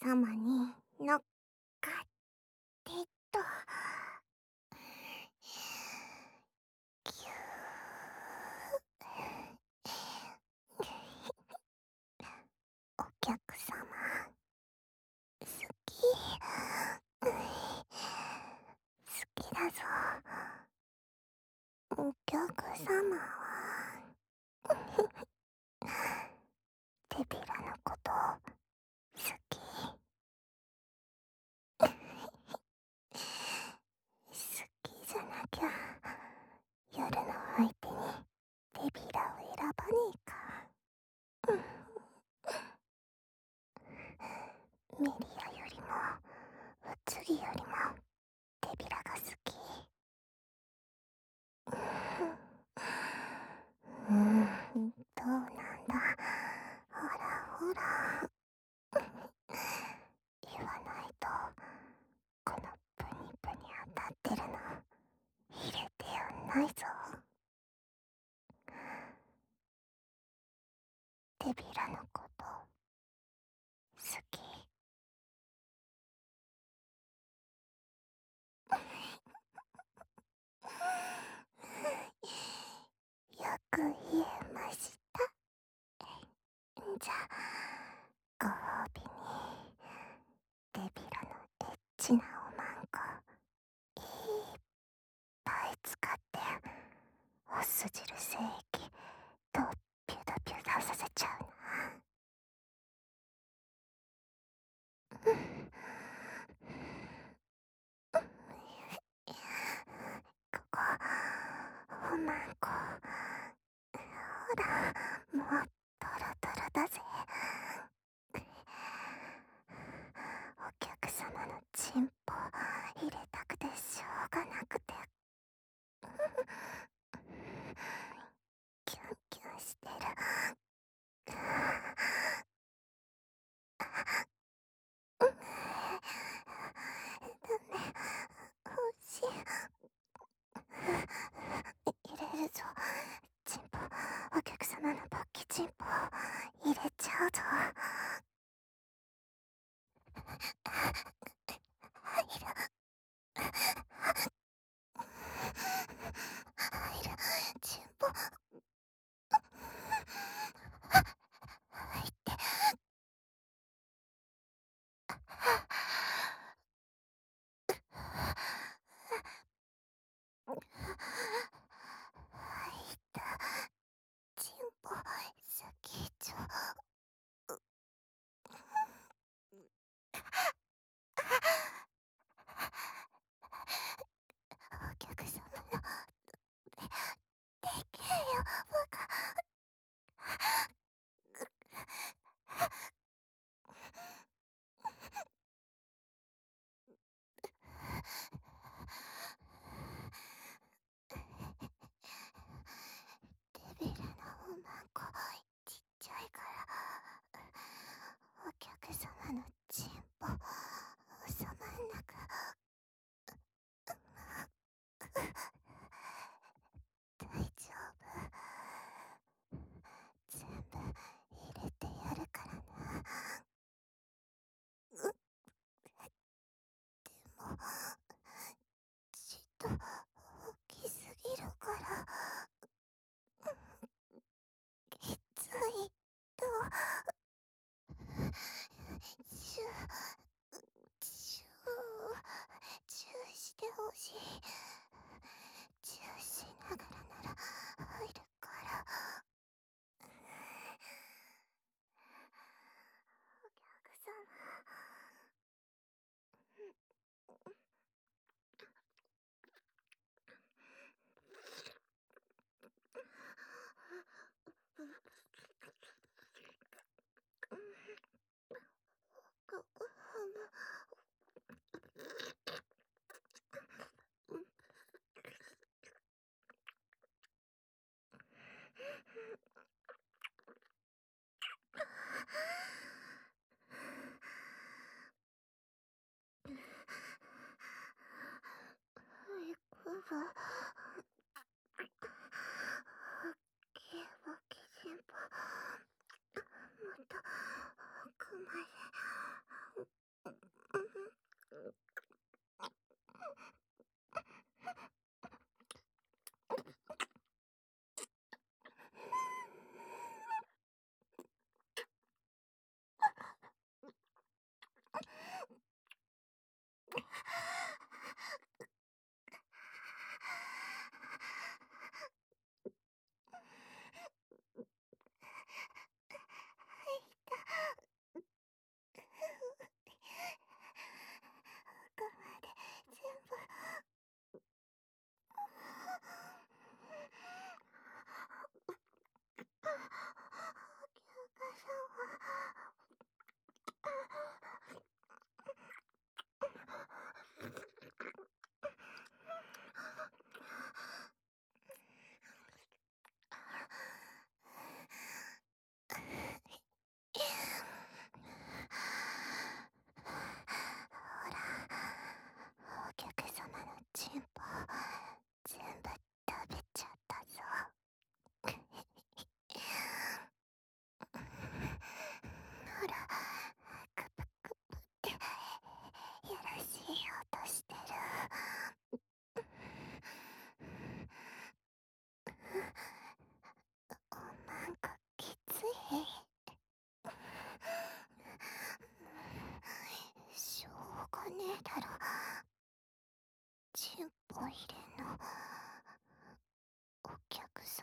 様に乗っかってと。ぎゅお客様、好き。好きだぞ。お客様は、テビラのこと好き。好きじゃなきゃ、夜の相手にテビラを選ばねえか。メリアよりも、ウツギよりも、テビラが好き。どうなんだ。ほらほら。言わないと、このプニプニ当たってるの、入れてやんないぞ。テビラのこと好き。よく言えました。じゃあ、ご褒美にテビラのエッチなおまんこいっぱい使ってお酢汁精液とピュダピュダさせちゃうな。ここおまんこ、ほらもうトロトロだぜ。お客様のチンポ入れたくてしょうがなくて、キュンキュンしてる。欲しい。入れるぞ。チンポ、お客様のポッキチンポ入れちゃうぞ。入る。入る。チンポ入って。入った。チンポ先っちょ。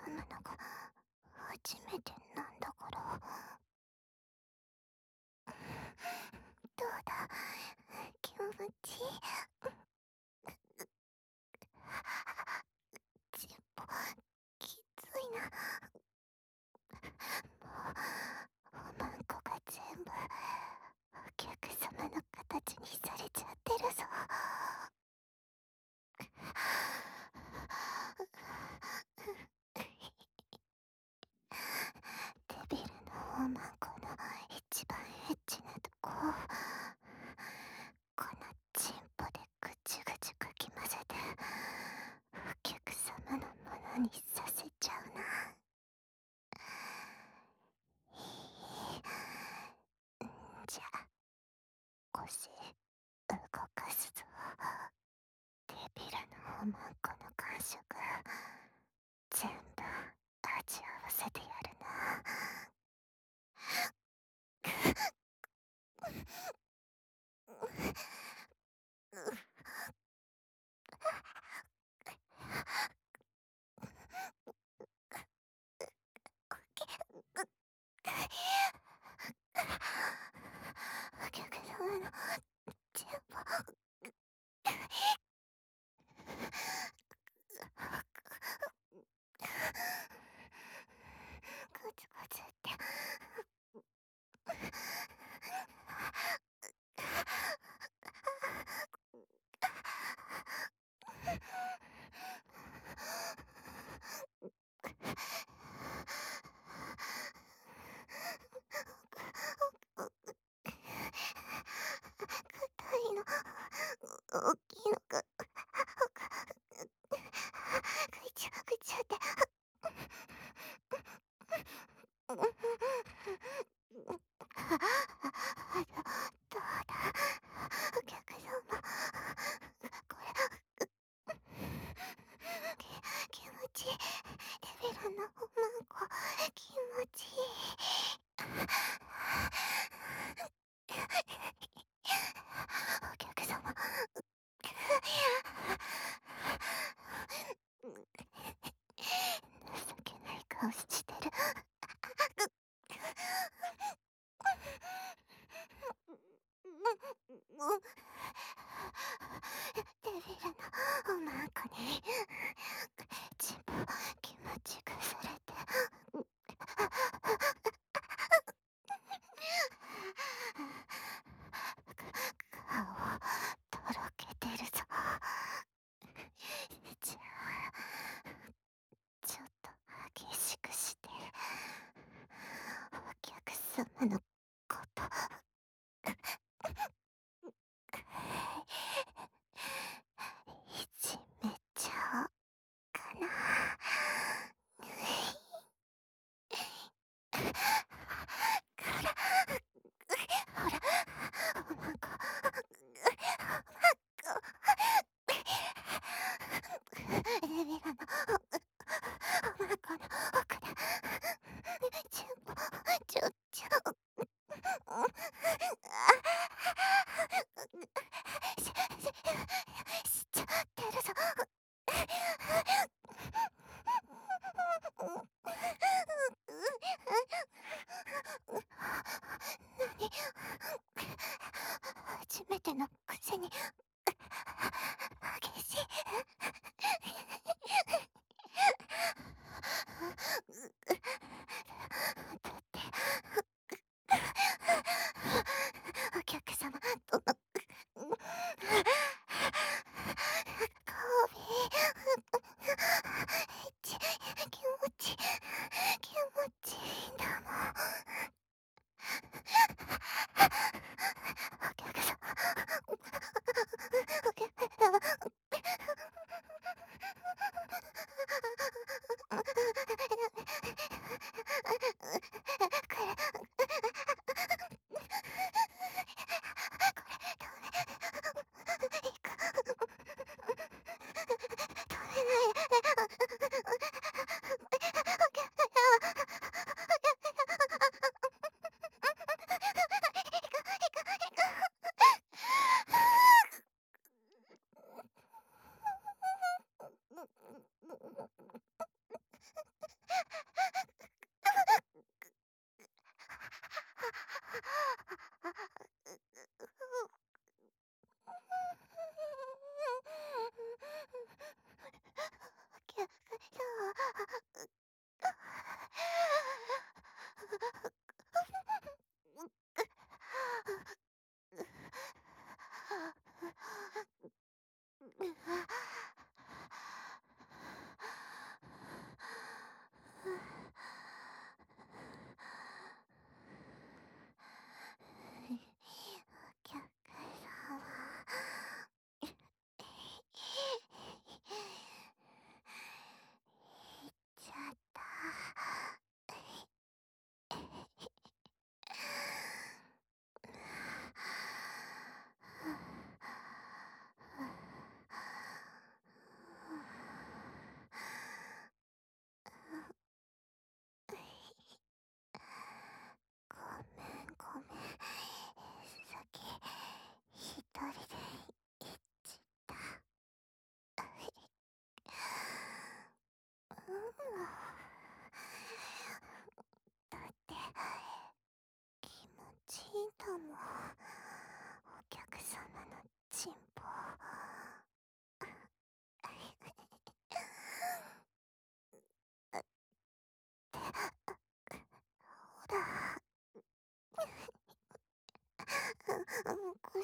むのが初めてなんだから。どうだ、気持ちいい？ちっぽ、きついな。もう、おまんこが全部、お客様の形にされちゃってるぞ。デビルのおまんこの一番エッチなとこ、このチンポでぐちぐちかき混ぜて、お客様のものにさせちゃうな。じゃあ、腰動かすぞ。デビルのおまんこの感触、全部味合わせてやるな。お客様のチンポ、グツグツって。硬いの、大きいのか、ぐちゃぐちゃって。どうだ、お客様、これ、気持ちいい。デビルのおまんこ、気持ちいい。お客様、情けない顔してる。デビルのおまんこにチンポ気持ちくされて、顔とろけてるぞ。じゃあ、ちょっと激しくして、お客様のこといじめちゃおうかな。ほら、おまんこ、デビルのおまんこの奥で、チンポ、ちょちょ、しちゃってるぞ。何、初めてのくせに激しい。だってお客様との交尾、気持ち気持ちいいんだもん。お客様、お客様、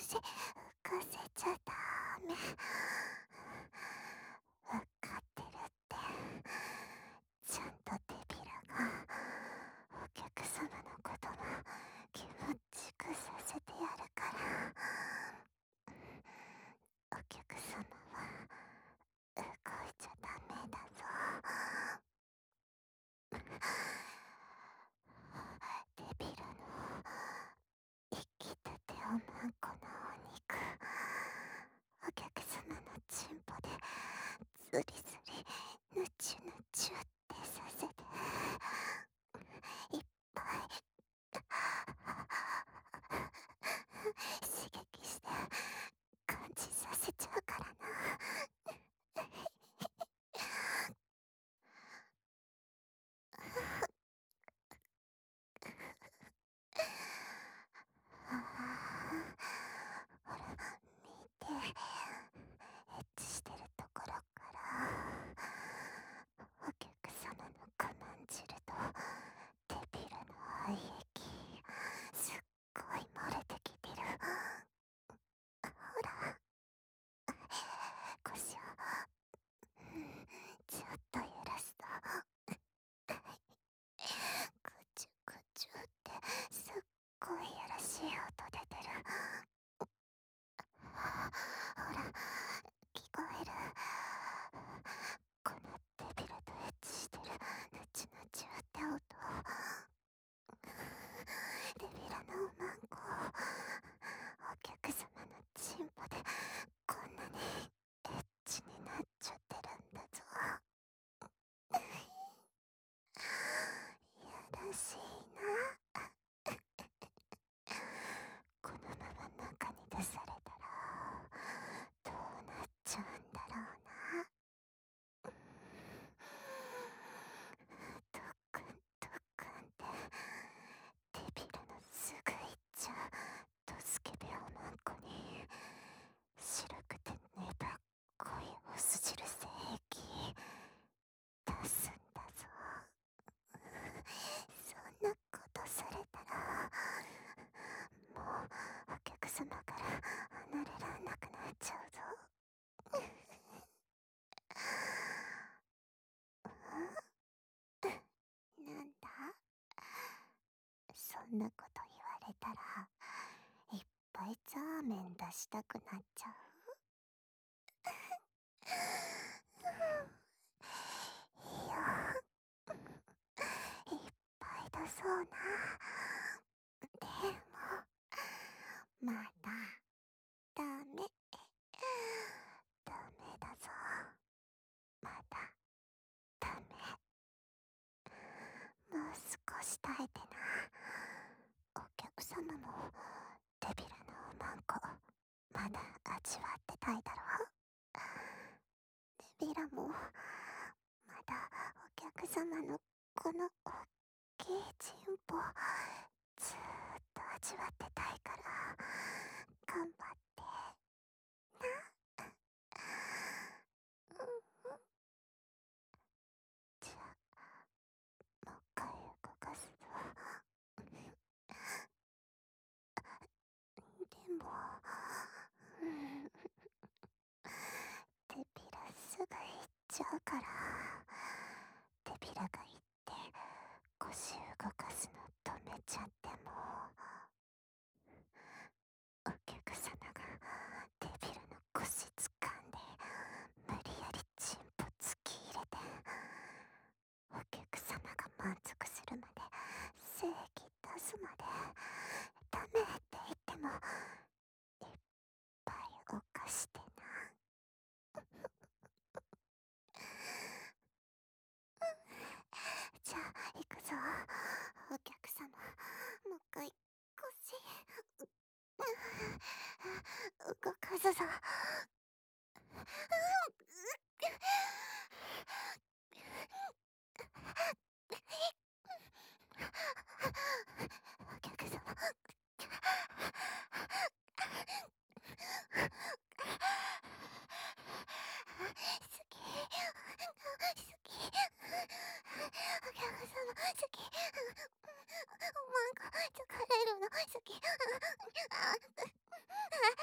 し浮かせちゃダメ。わかってるって。ちゃんと手びらがお客様のことも気持ちくさせてやるから。お客様は動いちゃダメだぞ。手びらの生きたておまんこのお肉、お客様のチンポでズリズリヌチュヌチュってさせて、いっぱい刺激して感じさせちゃうからな。ほら、見て。エッチしてるところからお客様の我慢汁と手びらの愛液すっごい漏れてきてる。ほら、腰をちょっと揺らすとクチュクチュってすっごいやらしい音出てる。ほら、聞こえる。この手びらとエッチしてるヌチヌチって音。手びらのおまんこお客様のチンポでこんなにエッチになっちゃってるんだぞ。やらしいな。このまま中に出されたらどうなっちゃうんだろうな。ドックンドックンって手びらのすぐいっちゃうドスケベおまんこに白くて粘っこいおす汁精液出すんだぞ。そんなことされたらもうお客様から離れらんなくなっちゃうぞ。なんだ、そんなこと言われたらいっぱいザーメン出したくなっちゃう。いいよ、いっぱい出そうな。でもまだダメ、ダメだぞ。まだダメ。もう少し耐えてな。お客様も手びらのおまんこまだ味わってたいだろ。手びらもまだお客様のこのおっきいチンポずーっと味わってたいから頑張ってな。じゃあもう一回動かすぞ。でも手びらすぐ行っちゃうから、手びらが行って腰動かすの止めちゃってもお客様が手びらの腰掴んで無理やりチンポ突き入れてお客様が満足するまで精液出すまでダメって言ってもいっぱい犯してな。じゃあ行くぞ。お客様もう一回腰動かすぞ。お客様好き好きお客様好きおまんこ疲れるの好き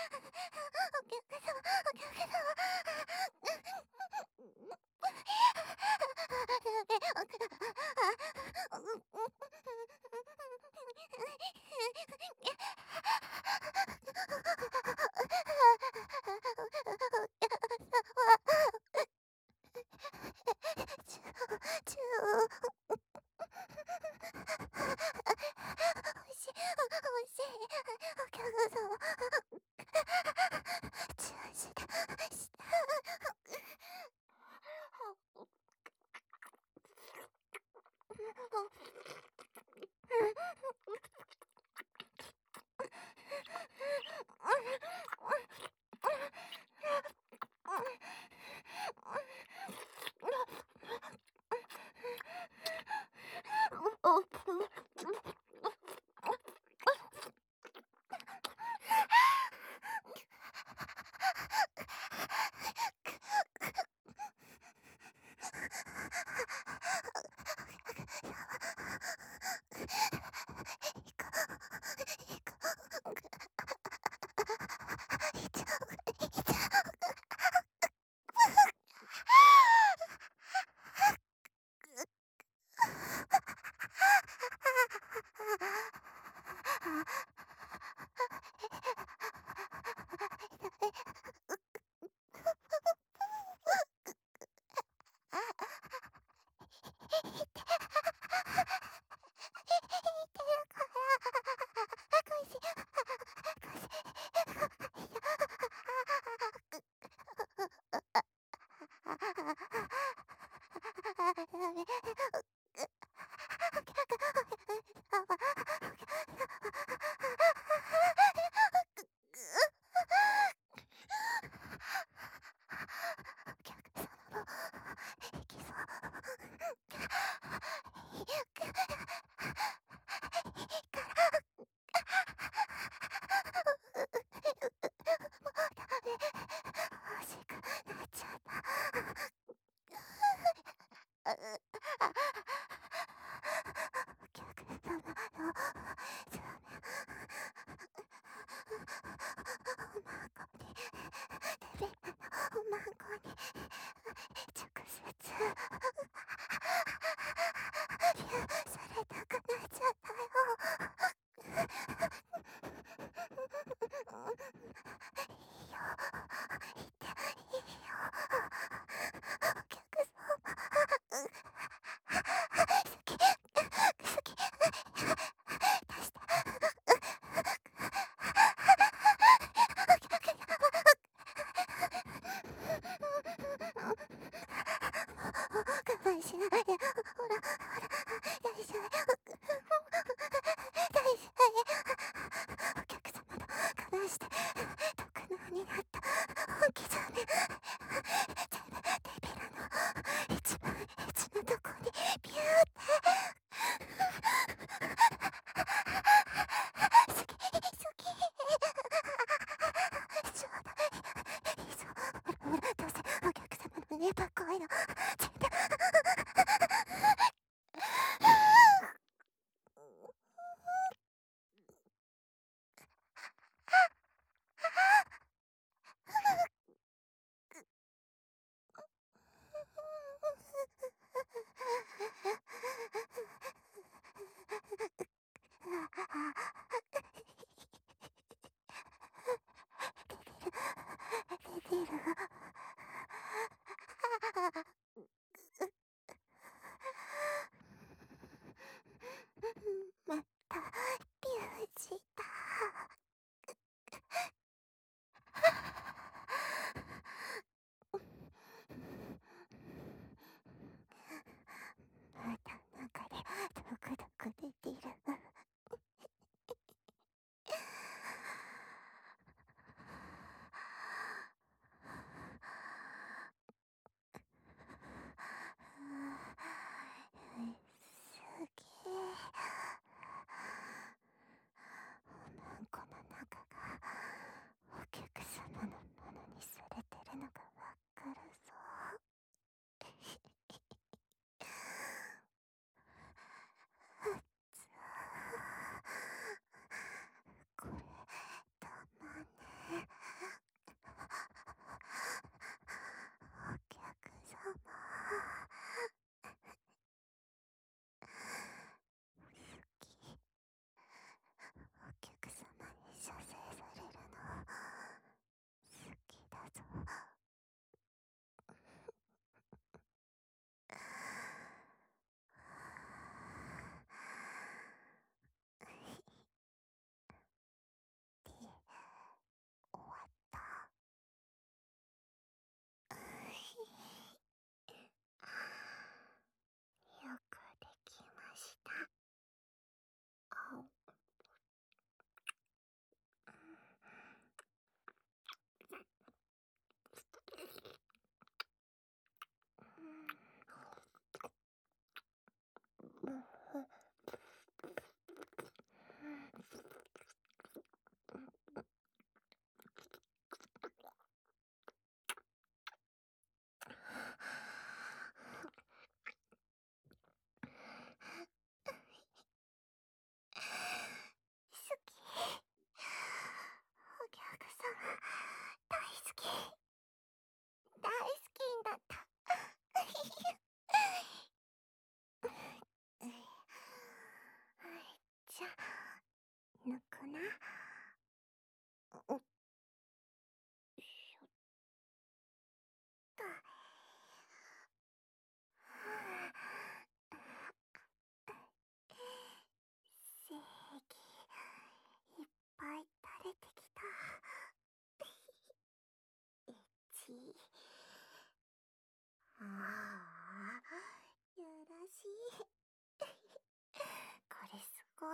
ほらどうせお客様のねばっこいの。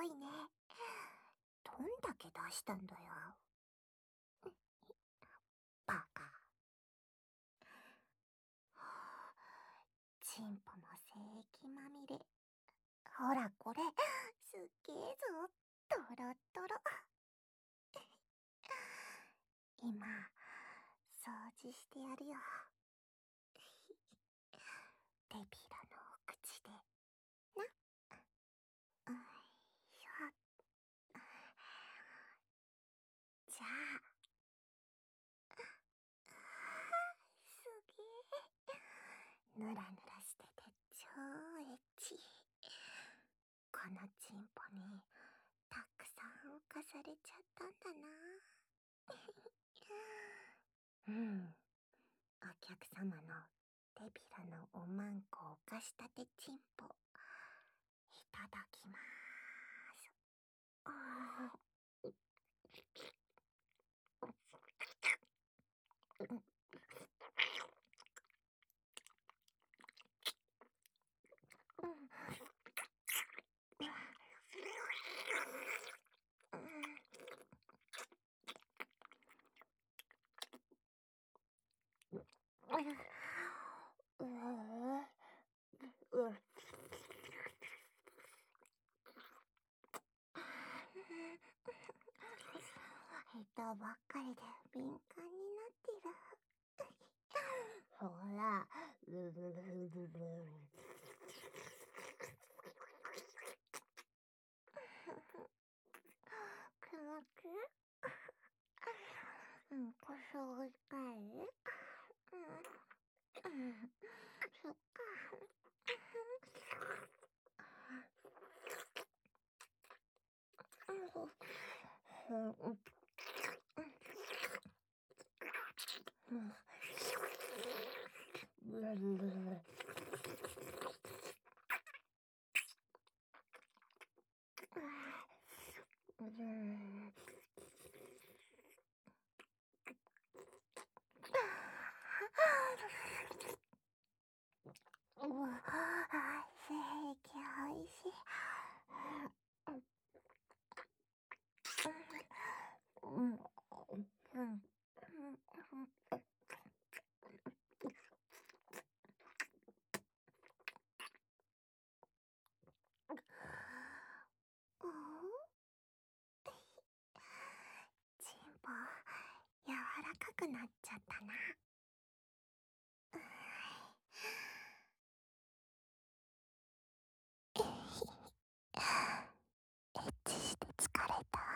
いね。どんだけ出したんだよ。バカ。チンポも精液まみれ。ほらこれ、すっげえぞ。トロットロ。今、掃除してやるよ。手びらのお口で。な。よいしょ。じゃあ、すげえ。ぬらぬらしてて超エッチ。このチンポにたくさん浮かされちゃったんだな。うん。お客様の手びらのおまんこおかしたてチンポ、いただきまーす。あー下手ばっかりで敏感になってる。ほら、くまくこそいかいそっか。精液おいしい。チンポ、柔らかくなっちゃったな。エッチして疲れた。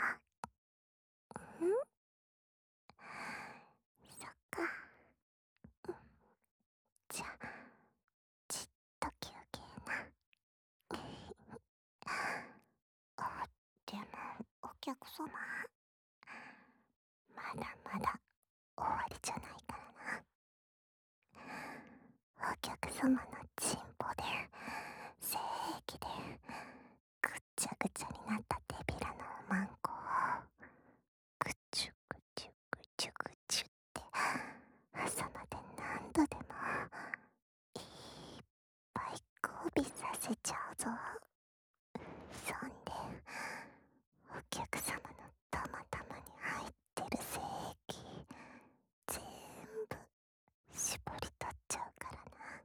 そっか。じゃあ、ちっと休憩な。でも、お客様、まだまだ終わりじゃないからな。お客様のチンポで、精液で、ぐっちゃぐちゃになった手びらのおまんこを、ぐちゅぐちゅぐちゅぐちゅって朝まで何度でもいっぱい交尾させちゃうぞ。そんでお客様のたまたまに入ってる精液全部絞り取っちゃうからな。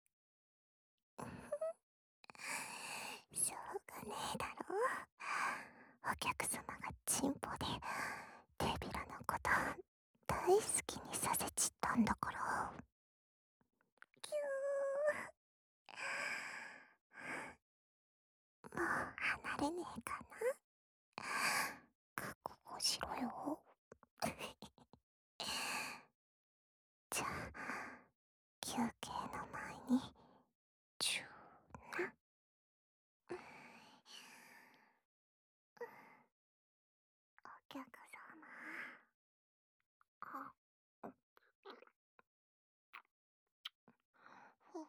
しょうがねえだろ。お客様がチンポで手びらのこと大好きにさせちったんだから。キュー、もう離れねえかな。覚悟しろよ。じゃあ休憩の前にチューな。お客様、あ、ふ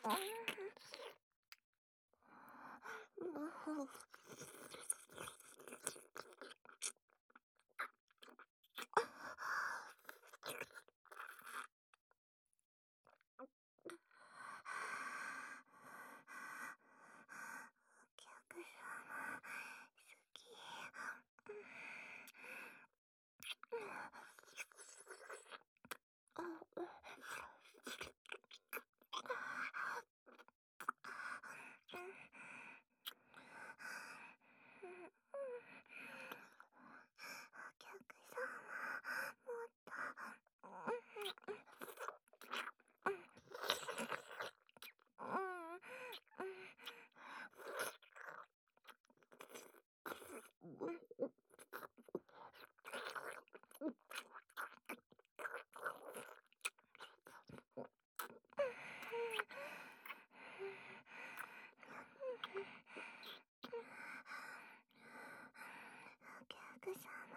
お客様